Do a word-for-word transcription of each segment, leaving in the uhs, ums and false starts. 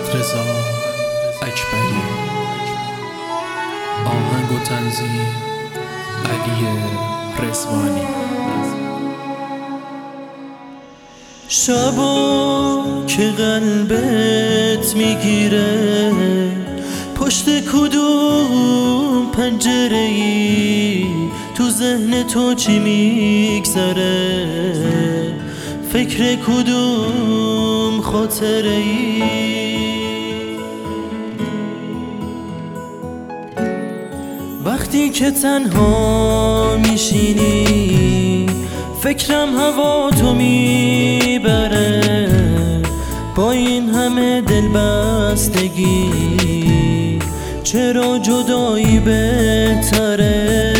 رضا اکبری. آهنگ و تنظیم علی رضوانی. شبا که قلبت میگیره پشت کدوم پنجره‌ای، تو ذهن تو چی میگذره، فکر کدوم خاطره‌ای. وقتی که تنها میشینی فکرم هوا تو میبره، با این همه دلبستگی چرا جدایی بهتره.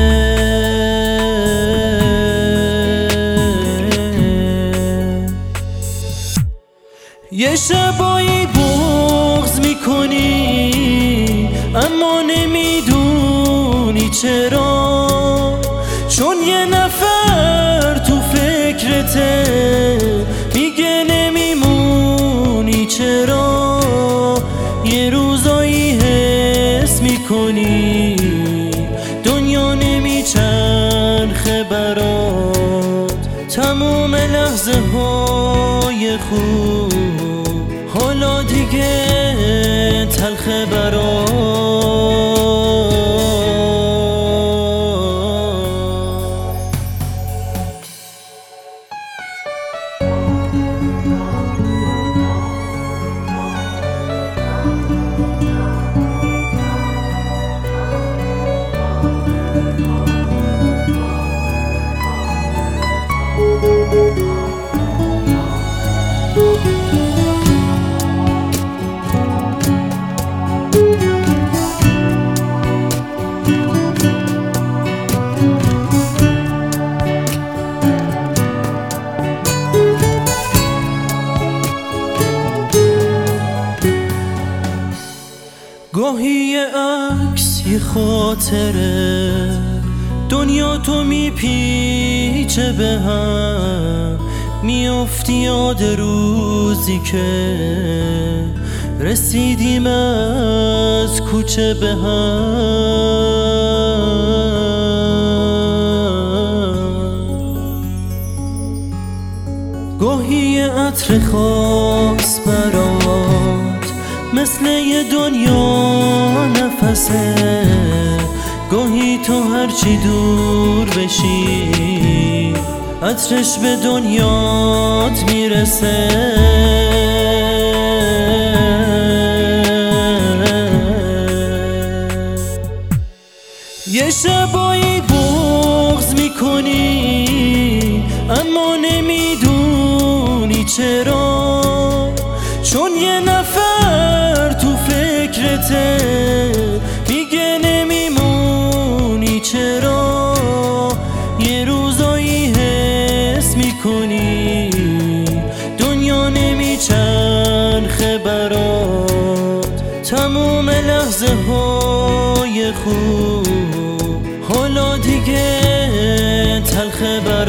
یه شبایی بغض میکنی اما نمیدونی چرا، چون یه نفر تو فکرته میگه نمیمونی چرا. یه روزایی حس میکنی دنیا نمیچرخه برات، تموم لحظه های خوب حالا دیگه تلخه برات. گاهی یه عکس یه خاطره، دنیا تو میپیچه به هم، میافتی یاد روزی که رسیدیم از کوچه به هم. گاهی یه عطر خاص برات مثل یه دنیا نفسه، گاهی تو هرچی دور بشی عطرش به دنیات میرسه. یه شبایی بغض میکنی اما نمیدونی چرا، چون یه نفر تو فکرته میگه نمیمونی چرا. یه روزایی حس میکنی دنیا نمیچرخه برات، تموم لحظه های خوب حالا دیگه تلخه برات.